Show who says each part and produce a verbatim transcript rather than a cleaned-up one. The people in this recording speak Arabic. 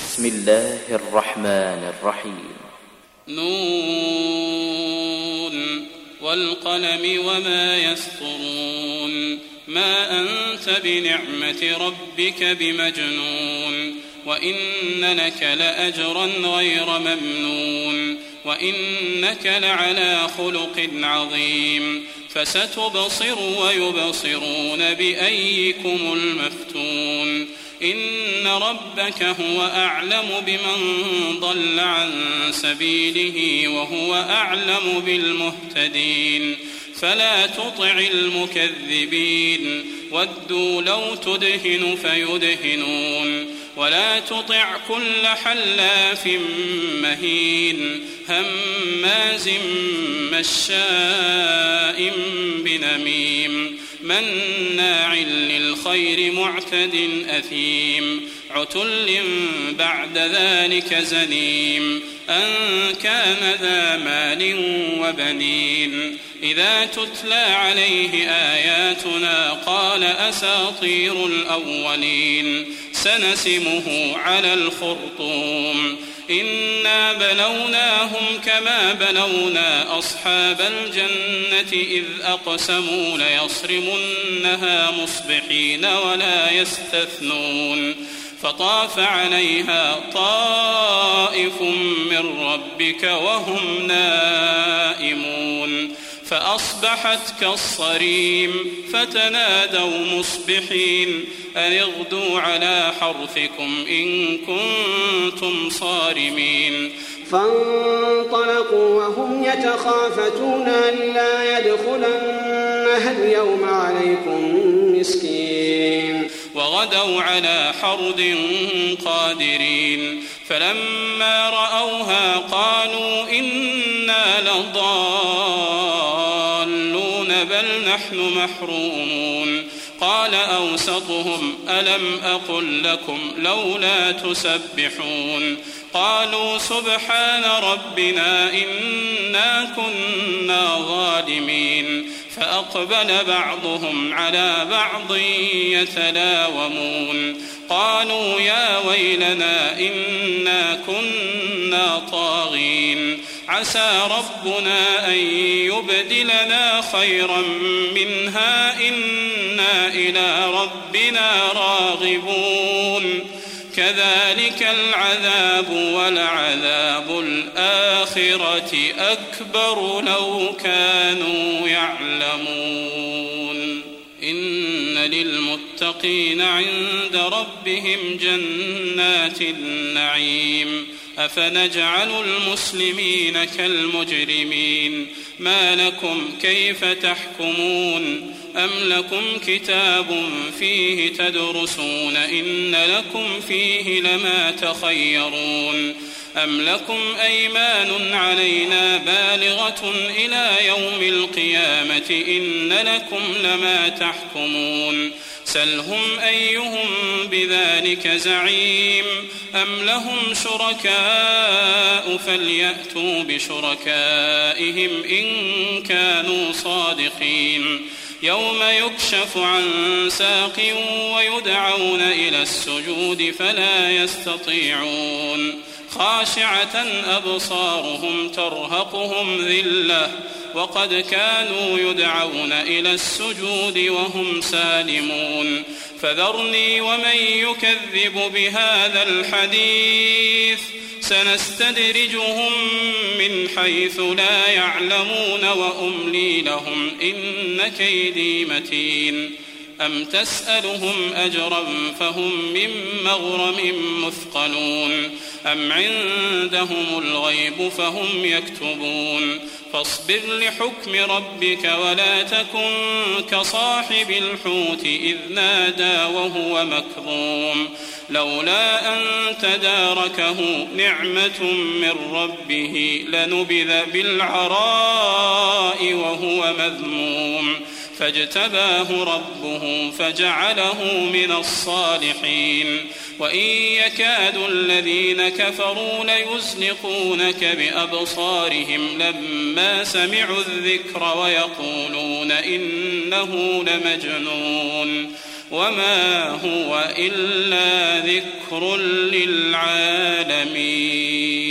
Speaker 1: بسم الله الرحمن الرحيم.
Speaker 2: نون والقلم وما يسطرون ما أنت بنعمة ربك بمجنون وإن لك لأجرا غير ممنون وإنك لعلى خلق عظيم فستبصر ويبصرون بأيكم المفتون إن ربك هو أعلم بمن ضل عن سبيله وهو أعلم بالمهتدين فلا تطع المكذبين ودوا لو تدهن فيدهنون ولا تطع كل حلاف مهين هماز مشاء بنميم مناع للخير معتد أثيم عتل بعد ذلك زنيم أن كان ذا مال وبنين إذا تتلى عليه آياتنا قال أساطير الأولين سنسمه على الخرطوم إنا بلوناهم كما بلونا أصحاب الجنة إذ أقسموا ليصرمنها مصبحين ولا يستثنون فطاف عليها طائف من ربك وهم نائمون فأصبحت كالصريم فتنادوا مصبحين أن اغدوا على حرثكم إن كنتم صارمين
Speaker 3: فانطلقوا وهم يتخافتون ألا يدخلنها اليوم عليكم مسكين
Speaker 2: وغدوا على حرد قادرين فلما رأوها قالوا إنا لضالون بل نحن محرومون قال أوسطهم ألم أقل لكم لولا تسبحون قالوا سبحان ربنا إنا كنا ظالمين فأقبل بعضهم على بعض يتلاومون قالوا يا ويلنا إنا كنا طاغين عسى ربنا أن يبدلنا خيرا منها إنا إلى ربنا راغبون كذلك العذاب ولعذاب الآخرة أكبر لو كانوا يعلمون إن للمتقين عند ربهم جنات النعيم أفنجعل المسلمين كالمجرمين ما لكم كيف تحكمون أم لكم كتاب فيه تدرسون إن لكم فيه لما تخيرون أم لكم أيمان علينا بالغة إلى يوم القيامة إن لكم لما تحكمون سلهم أيهم بذلك زعيم أم لهم شركاء فليأتوا بشركائهم إن كانوا صادقين يوم يكشف عن ساق ويدعون إلى السجود فلا يستطيعون خاشعة أبصارهم ترهقهم ذلة وقد كانوا يدعون إلى السجود وهم سالمون فذرني ومن يكذب بهذا الحديث سنستدرجهم من حيث لا يعلمون وأملي لهم إن كيدي متين أم تسألهم أجرا فهم من مغرم مثقلون أم عندهم الغيب فهم يكتبون فاصبر لحكم ربك ولا تكن كصاحب الحوت إذ نادى وهو مكظوم لولا أن تداركه نعمة من ربه لنبذ بالعراء وهو مذموم فاجتباه ربه فجعله من الصالحين وإن يكاد الذين كفروا ليزلقونك بأبصارهم لما سمعوا الذكر ويقولون إنه لمجنون وما هو إلا ذكر للعالمين. العالمين.